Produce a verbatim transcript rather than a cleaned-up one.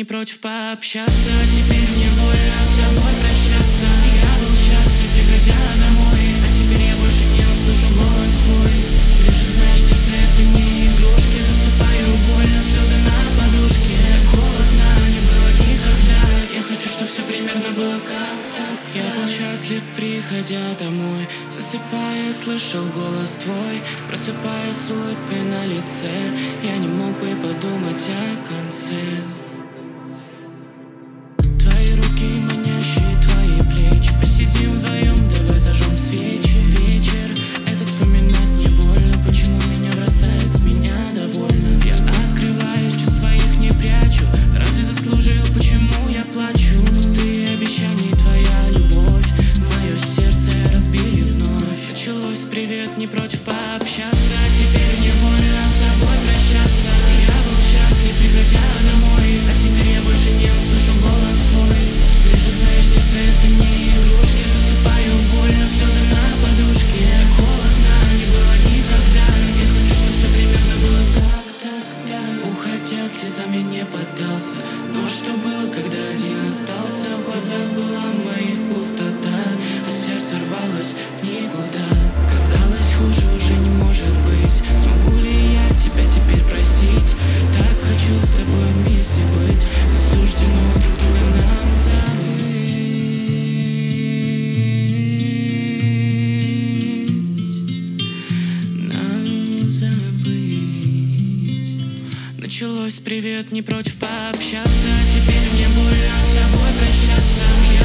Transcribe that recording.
не против пообщаться. А теперь мне больно с тобой прощаться. Я был счастлив, приходя домой, а теперь я больше не услышу голос твой. Ты же знаешь, сердце это не игрушки. Засыпаю больно, слезы на подушке. Холодно не было никогда. Я хочу, чтобы все примерно было как так. Я был счастлив, приходя домой. Засыпая, слышал голос твой. Просыпаясь с улыбкой на лице, я не мог бы подумать о конце. Твои руки манящие, твои плечи. Посидим вдвоем, давай зажжем свечи. Вечер этот вспоминать не больно. Почему меня бросает, с меня довольно. Я открываюсь, чувств своих не прячу. Разве заслужил, почему я плачу? Пустые обещания, твоя любовь мое сердце разбили вновь. Началось привет, не против пообщаться. А теперь мне больно с тобой прощаться. Я был счастлив, приходя домой, а теперь я больше не услышу голос твой. Ты же знаешь, сердце это не игрушки. Засыпаю больно, слезы на подушке. Холодно не было никогда. Я хочу, чтобы все примерно было как тогда. Уходя, слезами не поддался. Но что было, когда один остался? В глазах была моих пустота, а сердце рвалось никуда. Казалось, хуже уже не может быть. Смогу ли я тебя теперь простить? Так хочу с тобой вместе быть. Суждено друг друга нам забыть. Нам забыть. Началось привет, не против пообщаться. А теперь мне больно с тобой прощаться. Я